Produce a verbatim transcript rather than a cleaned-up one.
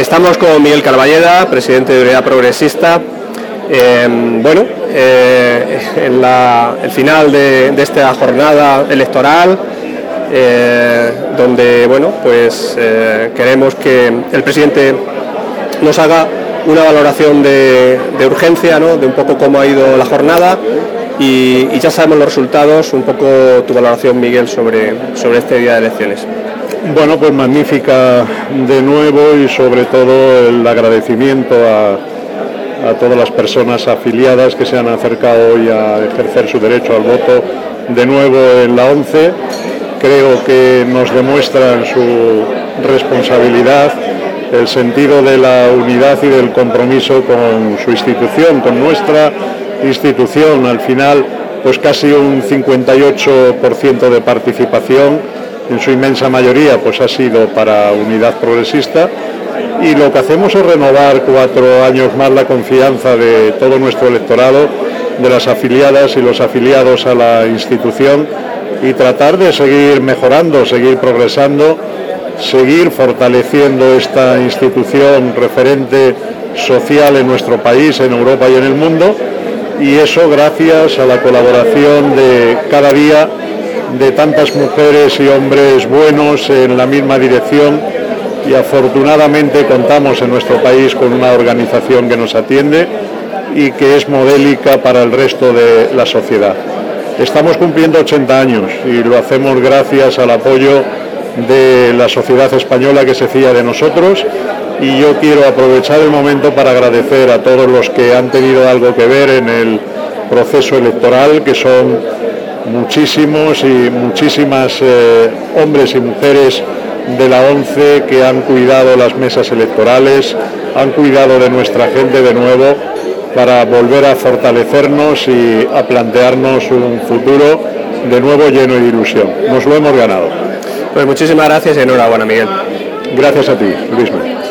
Estamos con Miguel Carballeda, presidente de Unidad Progresista. Eh, bueno, eh, en la, el final de, de esta jornada electoral, eh, donde bueno, pues eh, queremos que el presidente nos haga una valoración de, de urgencia, ¿no?, de un poco cómo ha ido la jornada y, y ya sabemos los resultados. Un poco tu valoración, Miguel, sobre, sobre este día de elecciones. Bueno, pues magnífica de nuevo, y sobre todo el agradecimiento a, a todas las personas afiliadas que se han acercado hoy a ejercer su derecho al voto de nuevo en la ONCE. Creo que nos demuestran su responsabilidad, el sentido de la unidad y del compromiso con su institución, con nuestra institución. Al final, pues casi un cincuenta y ocho por ciento de participación, en su inmensa mayoría pues ha sido para Unidad Progresista, y lo que hacemos es renovar cuatro años más la confianza de todo nuestro electorado, de las afiliadas y los afiliados a la institución, y tratar de seguir mejorando, seguir progresando, seguir fortaleciendo esta institución referente social en nuestro país, en Europa y en el mundo, y eso gracias a la colaboración de cada día de tantas mujeres y hombres buenos en la misma dirección, y afortunadamente contamos en nuestro país con una organización que nos atiende y que es modélica para el resto de la sociedad. Estamos cumpliendo ochenta años y lo hacemos gracias al apoyo de la sociedad española que se fía de nosotros, y yo quiero aprovechar el momento para agradecer a todos los que han tenido algo que ver en el proceso electoral, que son muchísimos y muchísimas eh, hombres y mujeres de la ONCE que han cuidado las mesas electorales, han cuidado de nuestra gente de nuevo, para volver a fortalecernos y a plantearnos un futuro de nuevo lleno de ilusión. Nos lo hemos ganado. Pues muchísimas gracias y enhorabuena, Miguel. Gracias a ti, Luisma.